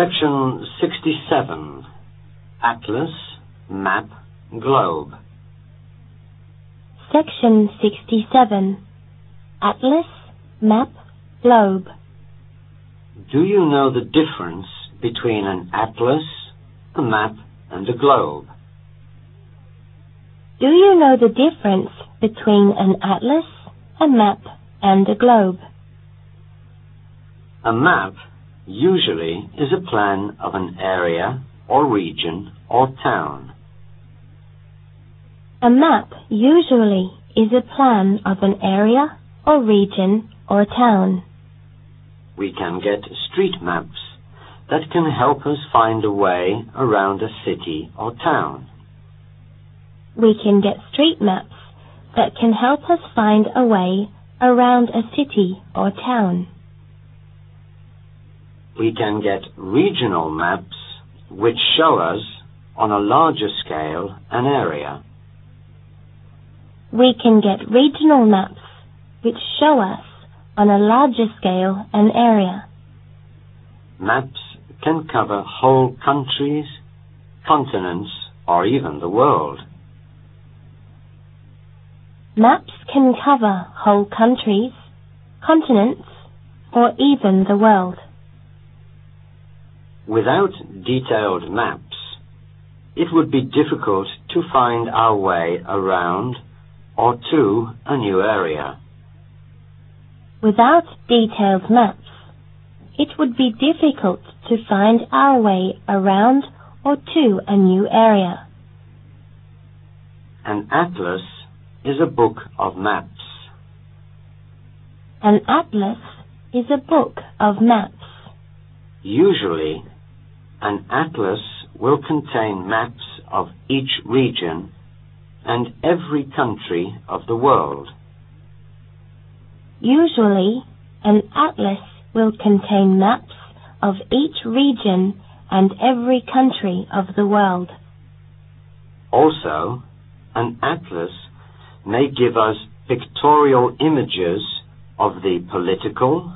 Section 67. Atlas, Map, Globe. Section 67. Atlas, Map, Globe. Do you know the difference between an atlas, a map, and a globe? Do you know the difference between an atlas, a map, and a globe? A map usually is a plan of an area or region or town. A map usually is a plan of an area or region or town. We can get street maps that can help us find a way around a city or town. We can get street maps that can help us find a way around a city or town. We can get regional maps which show us, on a larger scale, an area. We can get regional maps which show us, on a larger scale, an area. Maps can cover whole countries, continents, or even the world. Maps can cover whole countries, continents, or even the world. Without detailed maps, it would be difficult to find our way around or to a new area. Without detailed maps, it would be difficult to find our way around or to a new area. An atlas is a book of maps. An atlas is a book of maps. Usually, an atlas will contain maps of each region and every country of the world. Usually, an atlas will contain maps of each region and every country of the world. Also, an atlas may give us pictorial images of the political.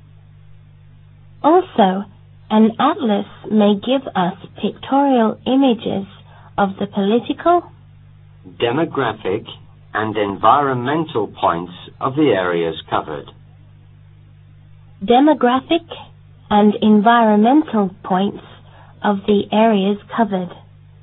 Also, an atlas may give us pictorial images of the political, demographic, and environmental points of the areas covered. Demographic and environmental points of the areas covered.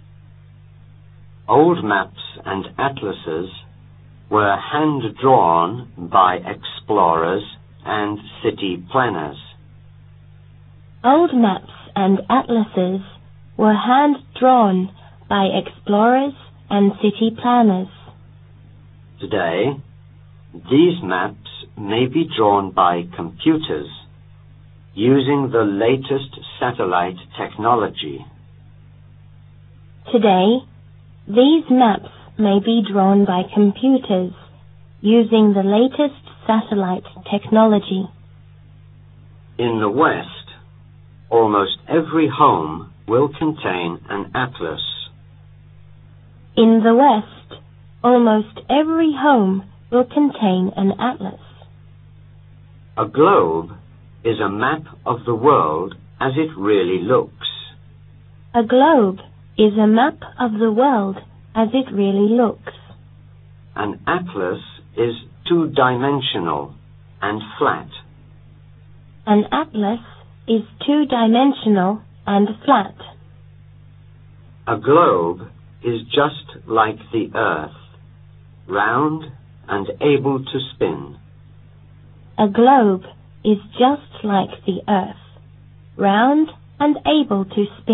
Old maps and atlases were hand-drawn by explorers and city planners. Old maps and atlases were hand-drawn by explorers and city planners. Today, these maps may be drawn by computers using the latest satellite technology. Today, these maps may be drawn by computers using the latest satellite technology. In the West, almost every home will contain an atlas. In the West, almost every home will contain an atlas. A globe is a map of the world as it really looks. A globe is a map of the world as it really looks. An atlas is two-dimensional and flat. An atlas is two-dimensional and flat. A globe is just like the Earth, round and able to spin. A globe is just like the Earth, round and able to spin.